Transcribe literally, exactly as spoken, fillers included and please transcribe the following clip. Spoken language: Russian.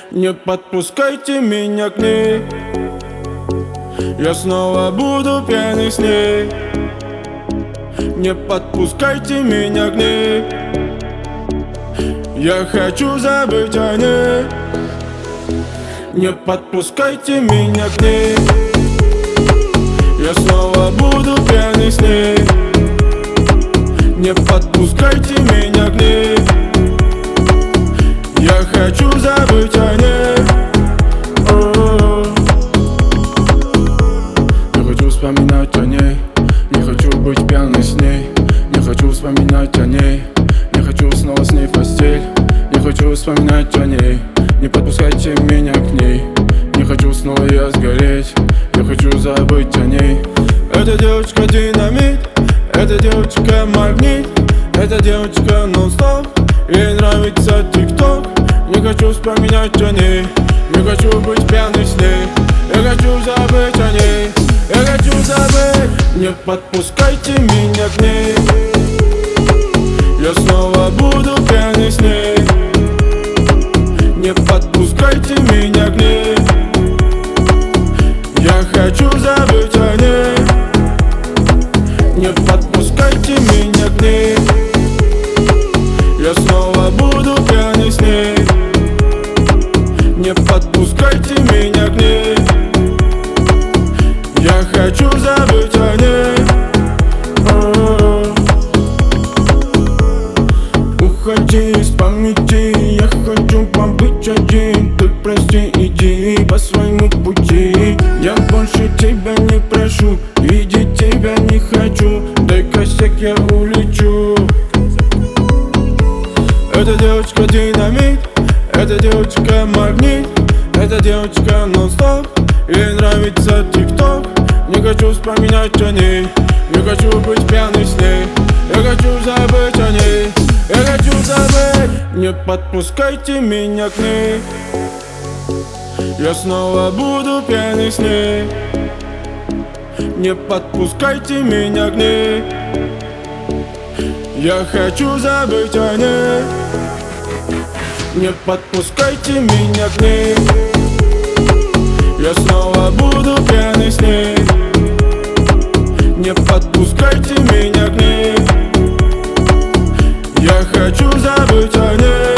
Не подпускайте меня к ней. Я снова буду пьяный с ней. Не подпускайте меня к ней. Я хочу забыть о ней. Не подпускайте меня к ней. Я снова буду пьяный с ней. Не подпускайте меня к ней. Я хочу забыть о ней. О-о-о. Не хочу вспоминать о ней. Не хочу быть пьяный с ней. Не хочу вспоминать о ней. Не хочу снова с ней в постель. Не хочу вспоминать о ней. Не подпускайте меня к ней. Не хочу снова я сгореть. Я хочу забыть о ней. Эта девочка динамит. Эта девочка магнит. Эта девочка нон-стоп. Ей нравится тик-ток. Не хочу вспоминать о ней. Не хочу быть пьяный с ней. Я хочу забыть о ней. Я хочу забыть. Не подпускайте меня к ней. Я снова буду пьяный с ней. Не подпускайте меня к ней. Я хочу забыть о ней. Не подпускайте меня к ней. Я снова буду пьяный с ней. Не подпускайте меня к ней. Я хочу забыть о ней. О-о-о. Уходи из памяти. Я хочу побыть один. Ты прости, иди по своему пути. Я больше тебя не прошу. Видеть тебя не хочу. Дай косяк, я улечу. Эта девочка динамит. Эта девочка магнит. Эта девочка нон-стоп. Ей нравится тик-ток. Не хочу вспоминать о ней. Не хочу быть пьяный с ней. Я хочу забыть о ней. Я хочу забыть. Не подпускайте меня к ней. Я снова буду пьяный с ней. Не подпускайте меня к ней. Я хочу забыть о ней. Не подпускайте меня к ней. Я снова буду пьяный с ней. Не подпускайте меня к ней. Я хочу забыть о ней.